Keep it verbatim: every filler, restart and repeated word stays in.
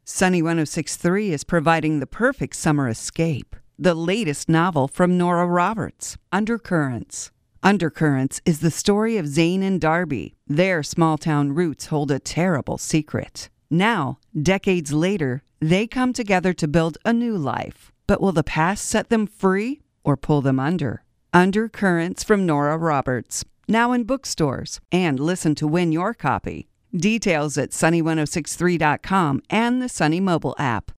Sunny one oh six point three is providing the perfect summer escape. The latest novel from Nora Roberts, Undercurrents. Undercurrents is the story of Zane and Darby. Their small-town roots hold a terrible secret. Now, decades later, they come together to build a new life. But will the past set them free or pull them under? Undercurrents from Nora Roberts, now in bookstores, and listen to win your copy. Details at sunny one oh six three dot com and the Sunny mobile app.